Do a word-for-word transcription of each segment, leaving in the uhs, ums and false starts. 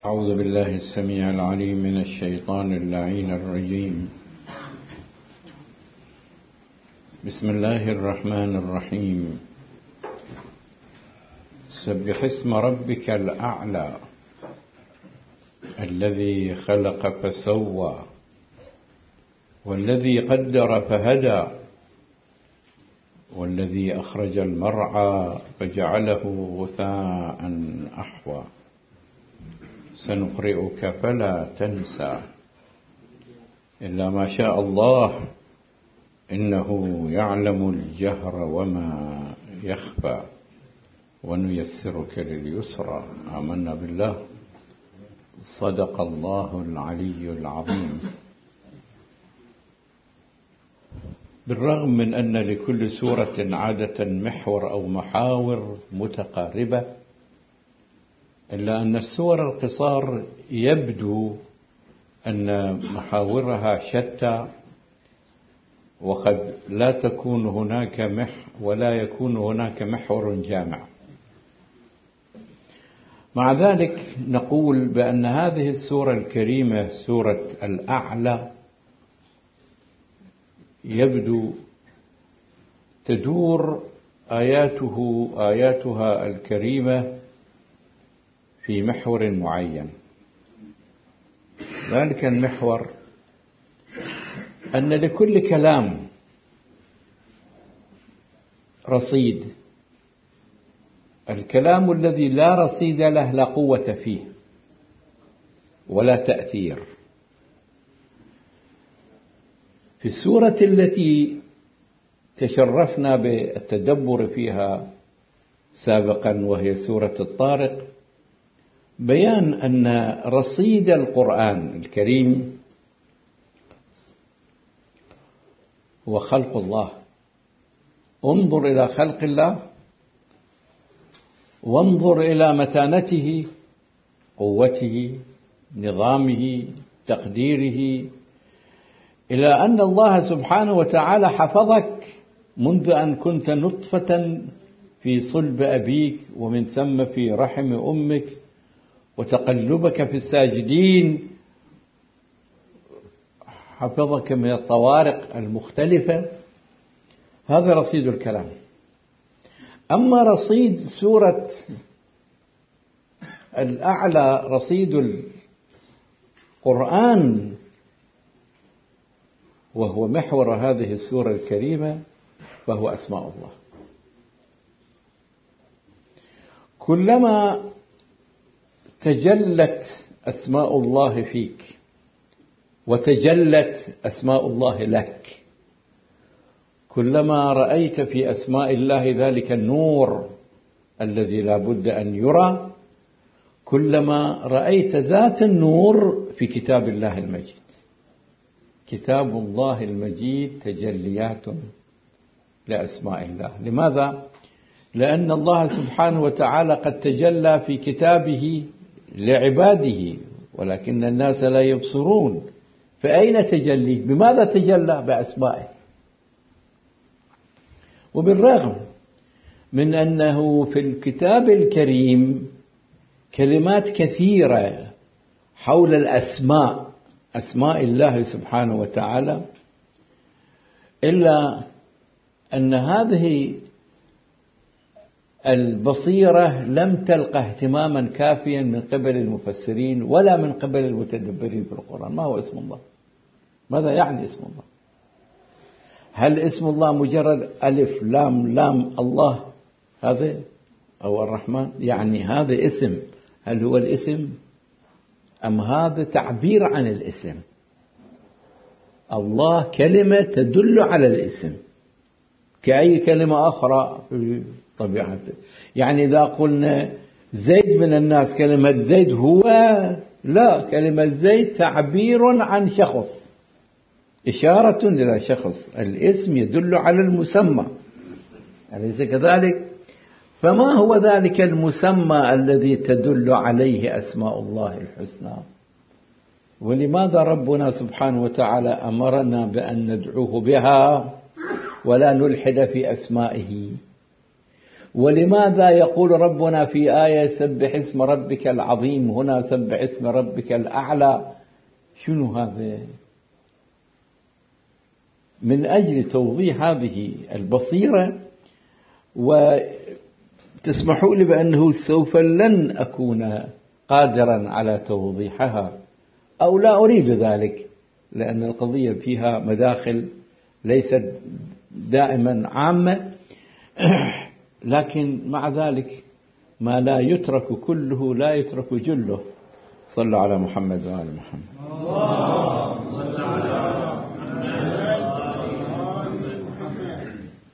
أعوذ بالله السميع العليم من الشيطان اللعين الرجيم. بسم الله الرحمن الرحيم. سبح اسم ربك الأعلى الذي خلق فسوى والذي قدر فهدى والذي أخرج المرعى فجعله غثاء أحوى سنقرئك فلا تنسى إلا ما شاء الله إنه يعلم الجهر وما يخفى ونيسرك لليسرى. آمنا بالله. صدق الله العلي العظيم. بالرغم من أن لكل سورة عادة محور أو محاور متقاربة، إلا أن السور القصار يبدو أن محاورها شتى، وقد لا تكون هناك مح ولا يكون هناك محور جامع. مع ذلك نقول بأن هذه السورة الكريمة سورة الأعلى يبدو تدور آياته آياتها الكريمة في محور معين. ذلك المحور أن لكل كلام رصيد. الكلام الذي لا رصيد له لا قوة فيه ولا تأثير. في السورة التي تشرفنا بالتدبر فيها سابقا وهي سورة الطارق، بيان أن رصيد القرآن الكريم هو خلق الله. انظر إلى خلق الله وانظر إلى متانته، قوته، نظامه، تقديره، إلى أن الله سبحانه وتعالى حفظك منذ أن كنت نطفة في صلب أبيك ومن ثم في رحم أمك، وتقلبك في الساجدين، حفظك من الطوارق المختلفة. هذا رصيد الكلام. أما رصيد سورة الأعلى، رصيد القرآن، وهو محور هذه السورة الكريمة، فهو أسماء الله. كلما تجلت أسماء الله فيك وتجلت أسماء الله لك، كلما رأيت في أسماء الله ذلك النور الذي لا بد أن يرى، كلما رأيت ذات النور في كتاب الله المجيد. كتاب الله المجيد تجليات لأسماء الله. لماذا؟ لأن الله سبحانه وتعالى قد تجلى في كتابه لعباده، ولكن الناس لا يبصرون. فأين تجلي؟ بماذا تجلى؟ بأسمائه. وبالرغم من أنه في الكتاب الكريم كلمات كثيرة حول الأسماء، أسماء الله سبحانه وتعالى، إلا أن هذه البصيرة لم تلقى اهتماما كافيا من قبل المفسرين ولا من قبل المتدبرين في القرآن. ما هو اسم الله؟ ماذا يعني اسم الله؟ هل اسم الله مجرد ألف لام لام الله هذا أو الرحمن؟ يعني هذا اسم. هل هو الاسم أم هذا تعبير عن الاسم؟ الله كلمة تدل على الاسم كأي كلمة أخرى في طبيعته. يعني إذا قلنا زيد من الناس، كلمة زيد هو، لا، كلمة زيد تعبير عن شخص، إشارة إلى شخص. الاسم يدل على المسمى، أليس كذلك؟ فما هو ذلك المسمى الذي تدل عليه أسماء الله الحسنى؟ ولماذا ربنا سبحانه وتعالى أمرنا بأن ندعوه بها ولا نلحد في أسمائه؟ ولماذا يقول ربنا في آية سبح اسم ربك العظيم، هنا سبح اسم ربك الأعلى؟ شنو هذا؟ من أجل توضيح هذه البصيرة، وتسمحوا لي بأنه سوف لن أكون قادرا على توضيحها، أو لا أريد ذلك، لأن القضية فيها مداخل ليست دائما عامة، لكن مع ذلك ما لا يترك كله لا يترك جله. صلوا على محمد وآل محمد. اللهم صل على محمد.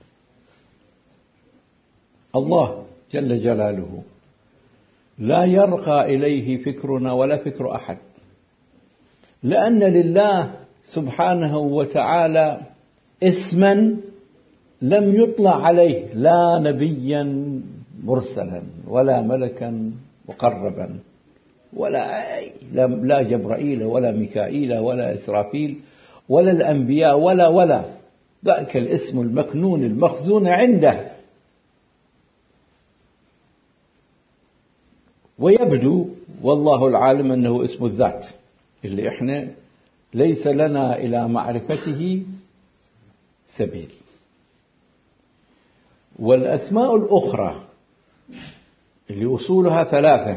الله جل جلاله لا يرقى إليه فكرنا ولا فكر أحد، لأن لله سبحانه وتعالى اسما لم يطلع عليه لا نبيا مرسلا ولا ملكا مقربا ولا لا جبرائيل ولا ميكائيل ولا إسرافيل ولا الأنبياء ولا ولا ذاك الاسم المكنون المخزون عنده. ويبدو والله العالم أنه اسم الذات اللي إحنا ليس لنا إلى معرفته سبيل. والأسماء الأخرى اللي أصولها ثلاثة،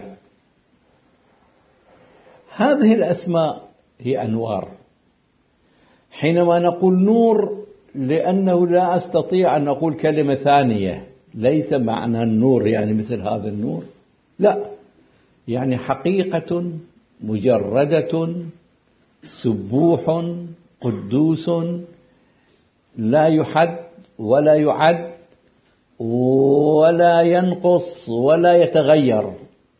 هذه الأسماء هي أنوار. حينما نقول نور، لأنه لا أستطيع أن أقول كلمة ثانية ليس معنى النور يعني مثل هذا النور، لا، يعني حقيقة مجردة سبوح قدوس لا يحد ولا يعد ولا ينقص ولا يتغير.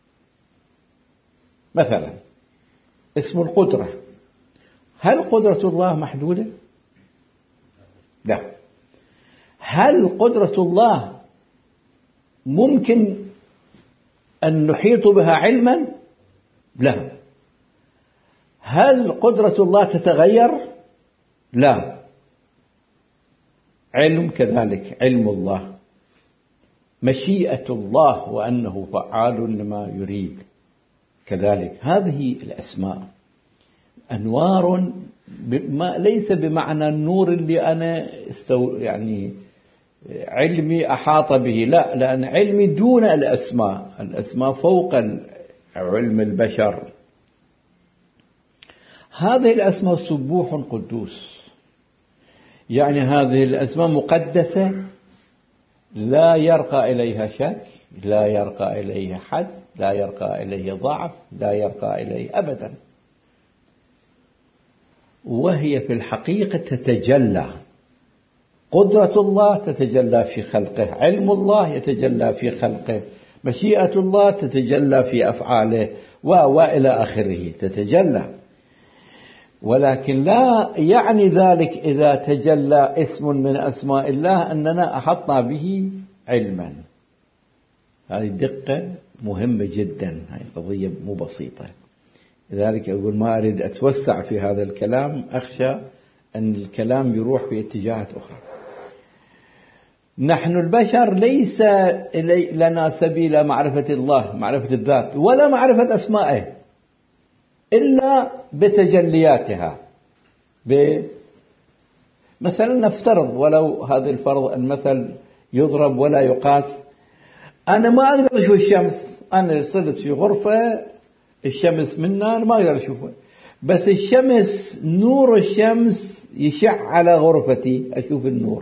مثلا اسم القدرة، هل قدرة الله محدودة؟ لا. هل قدرة الله ممكن أن نحيط بها علما؟ لا. هل قدرة الله تتغير؟ لا. علم كذلك، علم الله، مشيئة الله وأنه فعال لما يريد كذلك. هذه الأسماء أنوار، ليس بمعنى النور اللي أنا استو يعني علمي أحاط به، لا، لأن علمي دون الأسماء، الأسماء فوق علم البشر. هذه الأسماء سبوح قدوس، يعني هذه الأسماء مقدسة لا يرقى إليها شك، لا يرقى إليها حد، لا يرقى إليه ضعف، لا يرقى إليه أبدا. وهي في الحقيقة تتجلى، قدرة الله تتجلى في خلقه، علم الله يتجلى في خلقه، مشيئة الله تتجلى في أفعاله، وإلى آخره تتجلى. ولكن لا يعني ذلك إذا تجلى اسم من أسماء الله أننا أحطنا به علما. هذه دقة مهمة جدا، هذه قضية مو بسيطة. لذلك أقول ما أريد أتوسع في هذا الكلام، أخشى أن الكلام يروح في اتجاهات أخرى. نحن البشر ليس لنا سبيل معرفة الله، معرفة الذات، ولا معرفة أسمائه إلا بتجلياتها. مثلا نفترض، ولو هذا الفرض المثل يضرب ولا يقاس، أنا ما أقدر أشوف الشمس، أنا صرت في غرفة الشمس منا أنا ما أقدر أشوفها، بس الشمس نور الشمس يشع على غرفتي، أشوف النور،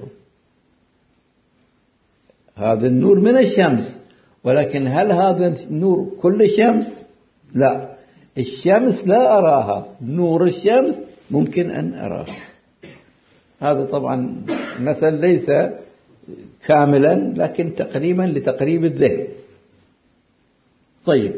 هذا النور من الشمس. ولكن هل هذا النور كل الشمس؟ لا، الشمس لا أراها، نور الشمس ممكن أن أراه. هذا طبعا مثل ليس كاملا لكن تقريبا لتقريب الذهن. طيب،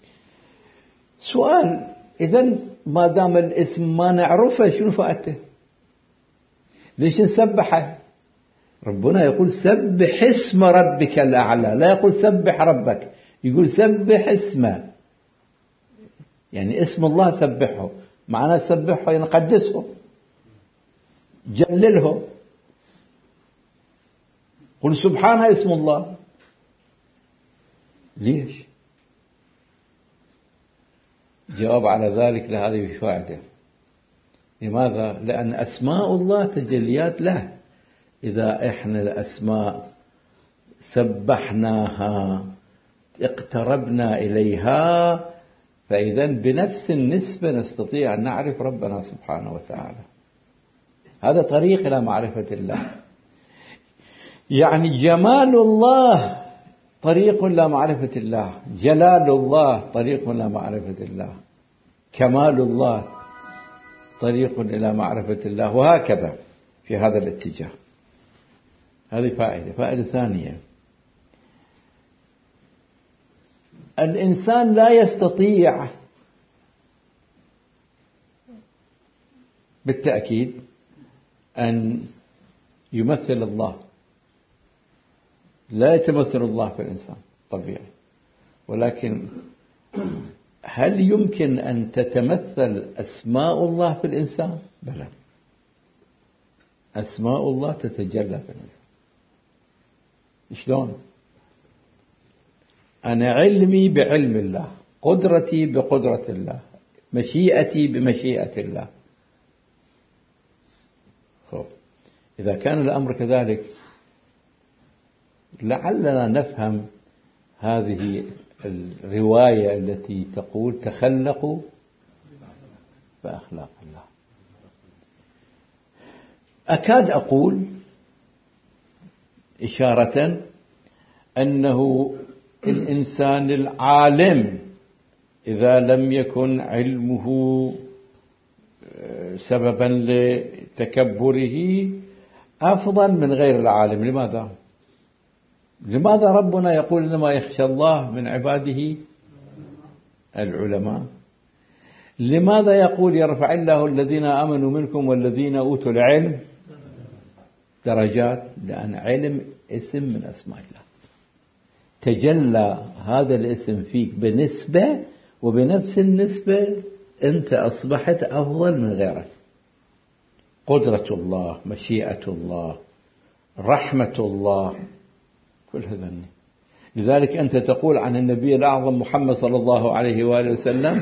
سؤال، إذن ما دام الاسم ما نعرفه شنو فائدته؟ ليش نسبحه؟ ربنا يقول سبح اسم ربك الأعلى، لا يقول سبح ربك، يقول سبح اسمه، يعني اسم الله سبحه، معناه سبحه يعني قدسه، جلله. قل سبحانه اسم الله، ليش؟ جواب على ذلك لهذه فائدة. لماذا؟ لأن أسماء الله تجليات له. إذا إحنا الأسماء سبحناها اقتربنا إليها، فإذا بنفس النسبة نستطيع أن نعرف ربنا سبحانه وتعالى. هذا طريق إلى معرفة الله. يعني جمال الله طريق إلى معرفة الله، جلال الله طريق إلى معرفة الله، كمال الله طريق إلى معرفة الله، وهكذا في هذا الاتجاه. هذه فائدة. فائدة ثانية، الإنسان لا يستطيع بالتأكيد أن يمثل الله، لا يتمثل الله في الإنسان طبيعي، ولكن هل يمكن أن تتمثل أسماء الله في الإنسان؟ بلى، أسماء الله تتجلى في الإنسان. شلون؟ أنا علمي بعلم الله، قدرتي بقدرة الله، مشيئتي بمشيئة الله. خب إذا كان الأمر كذلك لعلنا نفهم هذه الرواية التي تقول تخلقوا بأخلاق الله. أكاد أقول إشارة أنه الإنسان العالم إذا لم يكن علمه سببا لتكبره أفضل من غير العالم. لماذا؟ لماذا ربنا يقول إنما يخشى الله من عباده العلماء؟ لماذا يقول يرفع الله الذين آمنوا منكم والذين أوتوا العلم درجات؟ لأن علم اسم من أسماء الله، تجلى هذا الاسم فيك بنسبة، وبنفس النسبة أنت أصبحت أفضل من غيرك. قدرة الله، مشيئة الله، رحمة الله، كل هذا. لذلك أنت تقول عن النبي الأعظم محمد صلى الله عليه وآله وسلم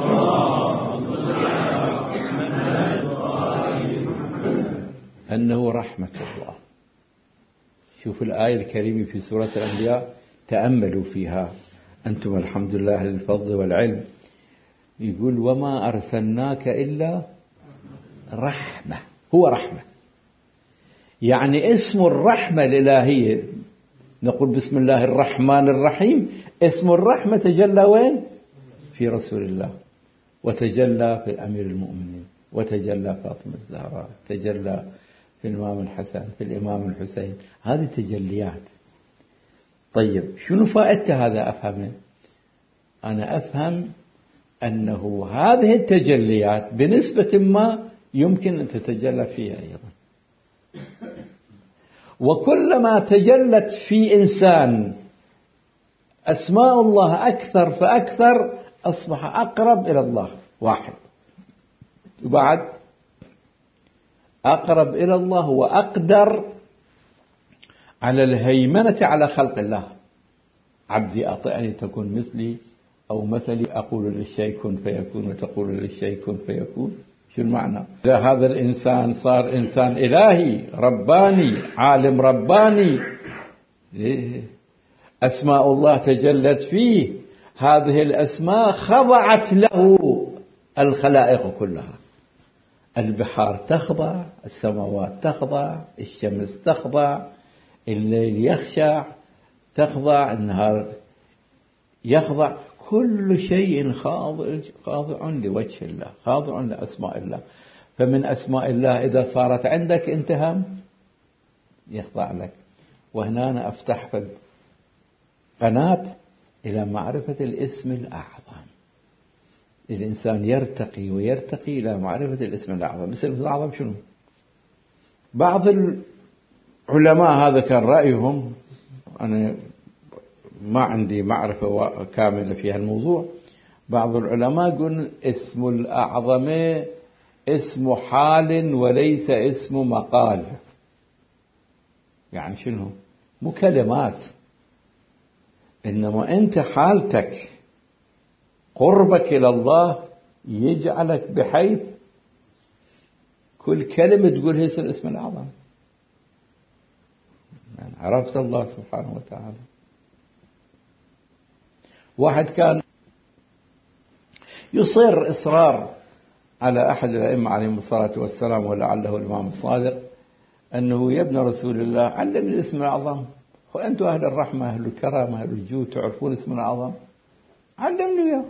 أنه رحمة الله. شوف الآية الكريمة في سورة الأنبياء، تأملوا فيها أنتم الحمد لله للفضل والعلم. يقول وما أرسلناك إلا رحمة. هو رحمة، يعني اسم الرحمة الإلهية. نقول بسم الله الرحمن الرحيم، اسم الرحمة تجلى وين؟ في رسول الله، وتجلى في أمير المؤمنين، وتجلى فاطمة الزهراء، تجلى في الإمام الحسن، في الإمام الحسين. هذه تجليات. طيب شنو فائدة هذا؟ أفهمه أنا أفهم أنه هذه التجليات بنسبة ما يمكن أن تتجلى فيها أيضا، وكلما تجلت في إنسان أسماء الله أكثر فأكثر أصبح أقرب إلى الله. واحد. وبعد أقرب إلى الله وأقدر على الهيمنة على خلق الله. عبدي أطعني تكون مثلي، أو مثلي أقول للشيء كن فيكون وتقول للشيء كن فيكون. شو المعنى؟ إذا هذا الإنسان صار إنسان إلهي رباني، عالم رباني، أسماء الله تجلت فيه، هذه الأسماء خضعت له الخلائق كلها. البحار تخضع، السماوات تخضع، الشمس تخضع، الليل يخشع تخضع، النهار يخضع، كل شيء خاضع خاضع لوجه الله، خاضع لأسماء الله. فمن أسماء الله إذا صارت عندك أنت هم يخضع لك. وهنا أنا أفتح قناة إلى معرفة الاسم الأعظم. الإنسان يرتقي ويرتقي إلى معرفة الاسم الأعظم. الاسم الأعظم شنو؟ بعض العلماء هذا كان رأيهم، أنا ما عندي معرفة كاملة في هالموضوع، بعض العلماء يقول اسم الأعظم اسم حال وليس اسم مقال. يعني شنو؟ مو كلمات. إنما أنت حالتك قربك إلى الله يجعلك بحيث كل كلمة تقولها يصير اسم الأعظم. يعني عرفت الله سبحانه وتعالى. واحد كان يصر إصرار على أحد الأئمة عليهم الصلاة والسلام ولعله الإمام الصادق أنه يا ابن رسول الله علمني الاسم الأعظم، وأنتم أهل الرحمة أهل الكرامة أهل الجود تعرفون اسم الأعظم، علمني إياه.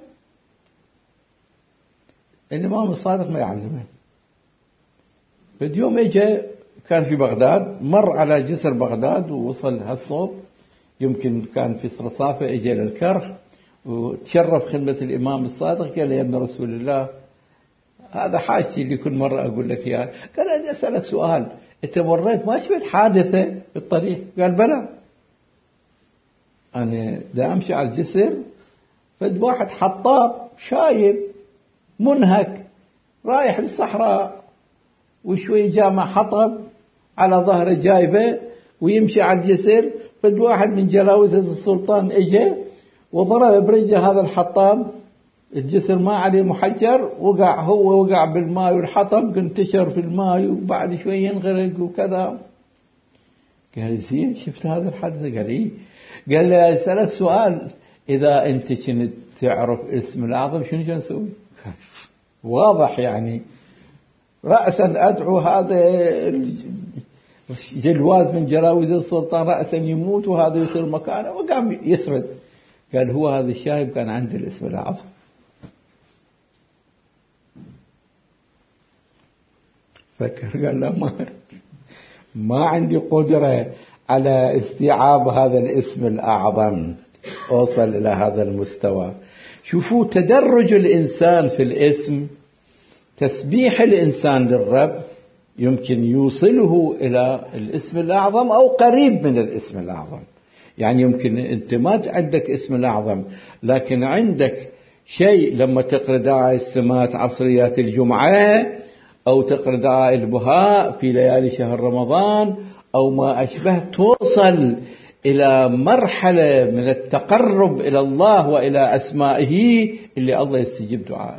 الإمام الصادق ما يعلمه. فاليوم اجى كان في بغداد، مر على جسر بغداد ووصل هالصوب، يمكن كان في صرصافة، اجى للكرخ وتشرف خدمة الإمام الصادق، قال يا ابن رسول الله هذا حاجتي اللي كل مرة أقول لك إياها. قال أنا أسألك سؤال، أنت مريت ما شفت حادثة في الطريق؟ قال بلى، أنا دا أمشي على الجسر فد واحد حطاب شايب منهك رايح للصحراء وشوي جامع حطب على ظهره جايبه ويمشي على الجسر، فد واحد من جلاوزة السلطان اجى وضرب برجله هذا الحطاب، الجسر ما عليه محجر، وقع هو وقع بالماء والحطب انتشر في الماء وبعد شوي ينغرق وكذا. قال زين شفت هذا الحدث؟ قال إيه. قال لي أسألك سؤال، إذا أنت كنت تعرف اسم الأعظم شنو كان نسوي؟ واضح يعني رأسا أدعو هذا جلواز من جلاوز السلطان رأسا يموت وهذا يصير مكانه، وقام يسرد. قال هو هذا الشايب كان عنده الاسم الأعظم. فكر قال لا، ما ما عندي قدرة على استيعاب هذا الاسم الأعظم أوصل إلى هذا المستوى. شوفوا تدرج الإنسان في الاسم، تسبيح الإنسان للرب يمكن يوصله إلى الاسم الأعظم أو قريب من الاسم الأعظم. يعني يمكن أنت ما عندك اسم الأعظم، لكن عندك شيء لما تقرأ دعاء السمات عصريات الجمعة، أو تقرأ دعاء البهاء في ليالي شهر رمضان أو ما أشبه، توصل إلى مرحلة من التقرب إلى الله وإلى أسمائه اللي الله يستجيب دعاءه.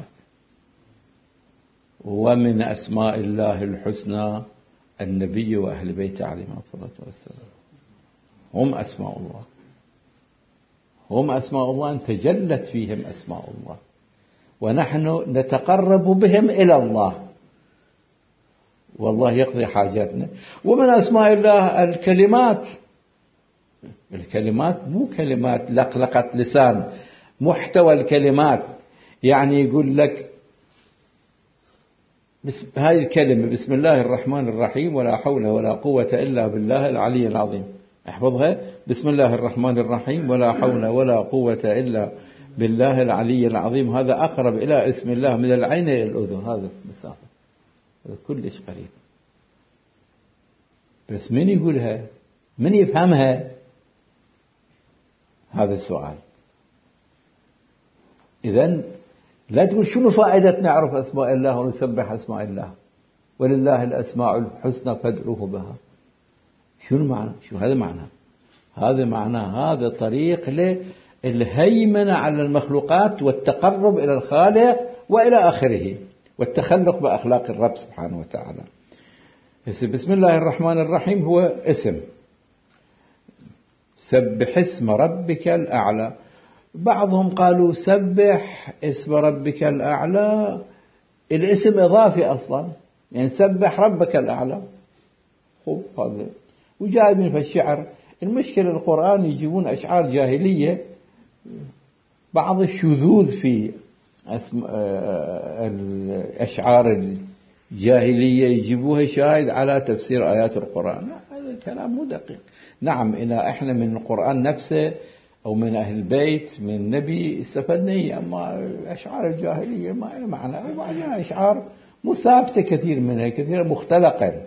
ومن أسماء الله الحسنى النبي وأهل بيته عليهم الصلاة والسلام، هم أسماء الله، هم أسماء الله أن تجلت فيهم أسماء الله، ونحن نتقرب بهم إلى الله والله يقضي حاجاتنا. ومن أسماء الله الكلمات، الكلمات مو كلمات لقلقة لسان، محتوى الكلمات. يعني يقول لك بسم هاي الكلمة بسم الله الرحمن الرحيم ولا حول ولا قوة إلا بالله العلي العظيم، احفظها، بسم الله الرحمن الرحيم ولا حول ولا قوة إلا بالله العلي العظيم. هذا أقرب إلى اسم الله من العين إلى الأذن، هذا مسافة، هذا كلش قريب. بس من يقولها؟ من يفهمها؟ هذا السؤال. إذن لا تقول شنو فائدة نعرف أسماء الله ونسبح أسماء الله، ولله الأسماء الحسنى فادعوه بها. شنو معنى؟ شو هذا معنى؟ هذا معنى هذا طريق للهيمنة على المخلوقات والتقرب إلى الخالق وإلى آخره، والتخلق بأخلاق الرب سبحانه وتعالى. بسم الله الرحمن الرحيم هو اسم، سبح اسم ربك الأعلى. بعضهم قالوا سبح اسم ربك الأعلى، الاسم إضافي أصلا، يعني سبح ربك الأعلى. خب هذا وجايبين في الشعر. المشكلة القرآن يجيبون أشعار جاهلية، بعض الشذوذ في الأشعار الجاهلية يجيبوها شاهد على تفسير آيات القرآن. لا، هذا الكلام مو دقيق. نعم إذا إحنا من القرآن نفسه أو من أهل البيت من النبي استفدنا، أما الأشعار الجاهلية ما لها معنى، وبعدين أشعار مثابتة كثير منها، كثير مختلقة.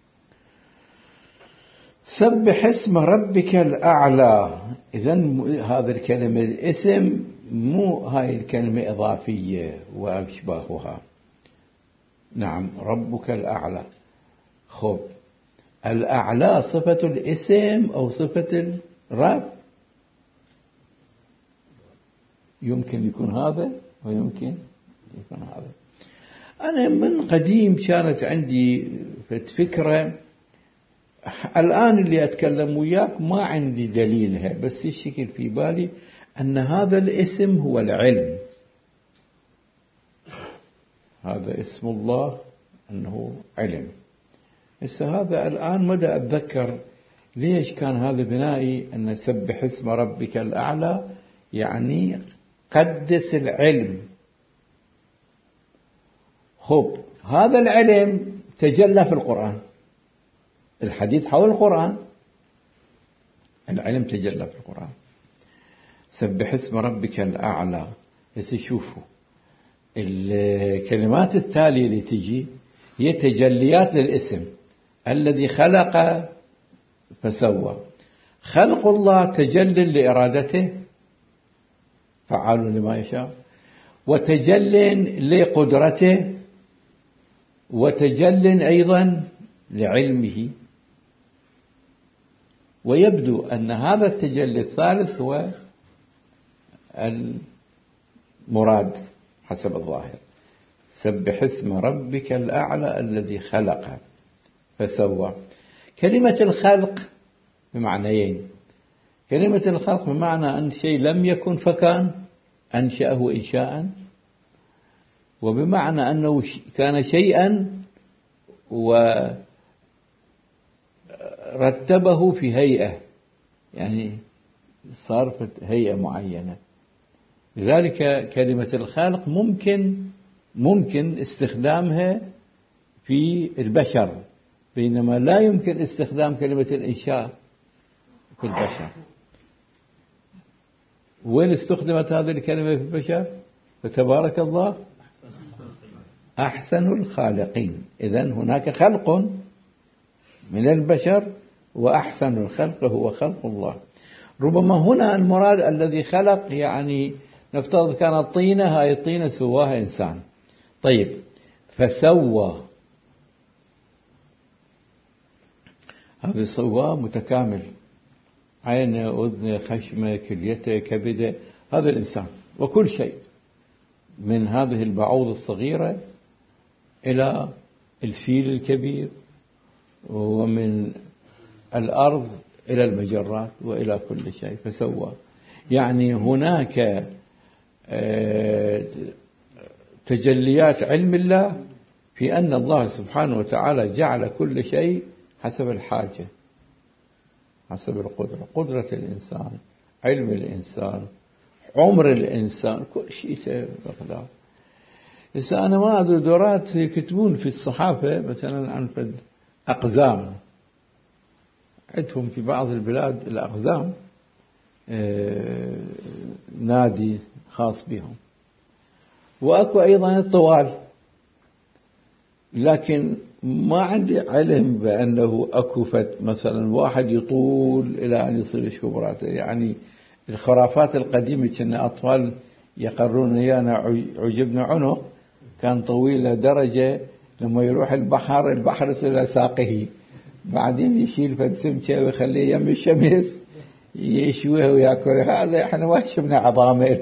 سبح اسم ربك الأعلى. إذن هذا الكلمة الاسم مو هاي الكلمة إضافية وأشباهها. نعم ربك الأعلى. خب الأعلى صفة الاسم أو صفة الرب؟ يمكن يكون هذا ويمكن يكون هذا. أنا من قديم كانت عندي فكرة، الآن اللي أتكلم وياك ما عندي دليلها، بس الشكل في بالي أن هذا الاسم هو العلم. هذا اسم الله أنه علم. بس هذا الآن مدى أتذكر ليش كان هذا بنائي أن سبح اسم ربك الأعلى، يعني قدس العلم. خب هذا العلم تجلى في القرآن، الحديث حول القرآن، العلم تجلى في القرآن. سبح اسم ربك الأعلى. بس شوفوا الكلمات التالية اللي تجي هي تجليات للاسم الذي خلق فسوى. خلق الله تجل لإرادته فعال لما يشاء، وتجل لقدرته، وتجل أيضا لعلمه. ويبدو أن هذا التجلي الثالث هو المراد حسب الظاهر. سبح اسم ربك الأعلى الذي خلق فسوى. كلمة الخلق بمعنيين: كلمة الخلق بمعنى أن شيء لم يكن فكان، أنشأه إنشاء، وبمعنى أنه كان شيئا ورتبه في هيئة، يعني صار في هيئة معينة. لذلك كلمة الخلق ممكن ممكن استخدامها في البشر، بينما لا يمكن استخدام كلمة الإنشاء في البشر. وين استخدمت هذه الكلمة في البشر؟ فتبارك الله أحسن الخالقين. إذن هناك خلق من البشر، وأحسن الخلق هو خلق الله. ربما هنا المراد الذي خلق، يعني نفترض كانت طينة، هاي الطينة سواها إنسان. طيب فسوى، هذا سواه متكامل، عينه، أذنه، خشمه، كليته، كبده، هذا الإنسان. وكل شيء من هذه البعوض الصغيرة إلى الفيل الكبير، ومن الأرض إلى المجرات وإلى كل شيء فسوى. يعني هناك تجليات علم الله في أن الله سبحانه وتعالى جعل كل شيء حسب الحاجة، حسب القدرة، قدرة الإنسان، علم الإنسان، عمر الإنسان، كل شيء بقدر. إذا أنا ما أدري دورات يكتبون في الصحافة مثلا عن أقزام، عندهم في بعض البلاد الأقزام نادي خاص بهم، وأكو أيضا الطوال، لكن ما عندي علم بأنه أكو مثلا واحد يطول إلى أن يصير شكبرات. يعني الخرافات القديمة كنا أطفال يقرون إيانا عجبنا عنق كان طويل لدرجة لما يروح البحر البحر يصير لساقه، بعدين يشيل فد سمكة ويخليه يم الشمس يشويه ويأكله. هذا احنا ما شفنا عظامه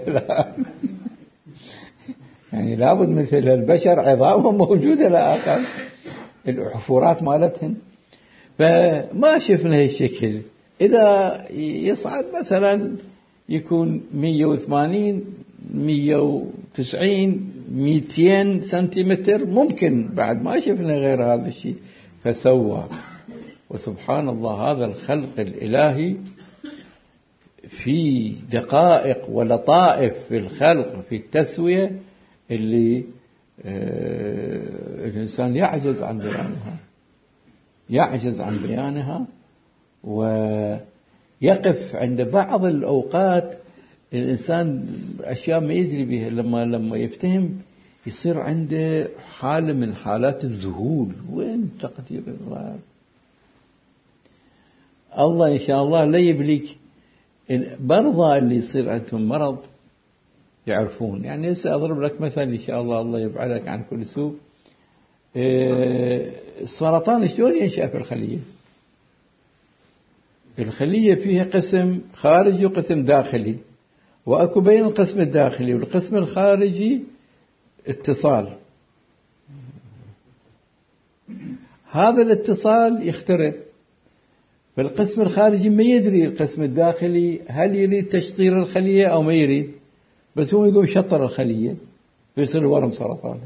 يعني لابد مثل البشر عظامهم موجودة لآخر الحفورات مالتهم، فما شفنا هالشكل. إذا يصعد مثلا يكون مية وثمانين مية وتسعين مئتين سنتيمتر ممكن، بعد ما شفنا غير هذا الشيء. فسوى. وسبحان الله هذا الخلق الإلهي في دقائق ولطائف في الخلق في التسوية اللي آه الإنسان يعجز عن بيانها، يعجز عن بيانها. ويقف عند بعض الأوقات الإنسان أشياء ما يدري بها، لما لما يفتهم يصير عنده حالة من حالات الذهول. وين تقدير الله؟ الله إن شاء الله لا يبليك برضى اللي يصير عندهم مرض يعرفون. يعني سأضرب لك مثل إن شاء الله، الله يبعدك عن كل سوء. السرطان شلون ينشأ في الخلية؟ الخلية فيها قسم خارجي وقسم داخلي. وأكو بين القسم الداخلي والقسم الخارجي اتصال. هذا الاتصال يخترب، فالقسم الخارجي ما يدري القسم الداخلي هل يريد تشطير الخلية أو ما يريد، بس هو يقوم شطر الخلية فيصير الورم سرطاني.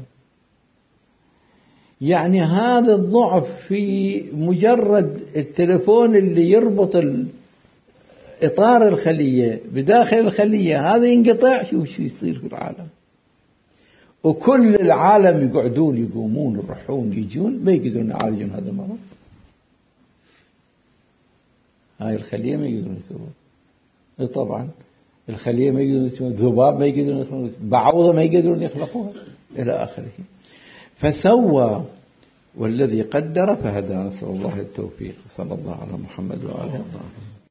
يعني هذا الضعف في مجرد التلفون اللي يربط إطار الخلية بداخل الخلية، هذا ينقطع، شوف شو يصير في العالم. وكل العالم يقعدون يقومون يروحون يجون ما يقدرون يعالجون هذا المرض. هاي الخلية ما يقدرون يسوون، طبعا الخلية ما يقدرون يسوون، ذباب ما يقدرون يخلقون، بعوضة ما يقدرون يخلقوها إلى آخره. فسوى والذي قدر فهدى. نسأل الله التوفيق. صلى الله على محمد وآله وصحبه.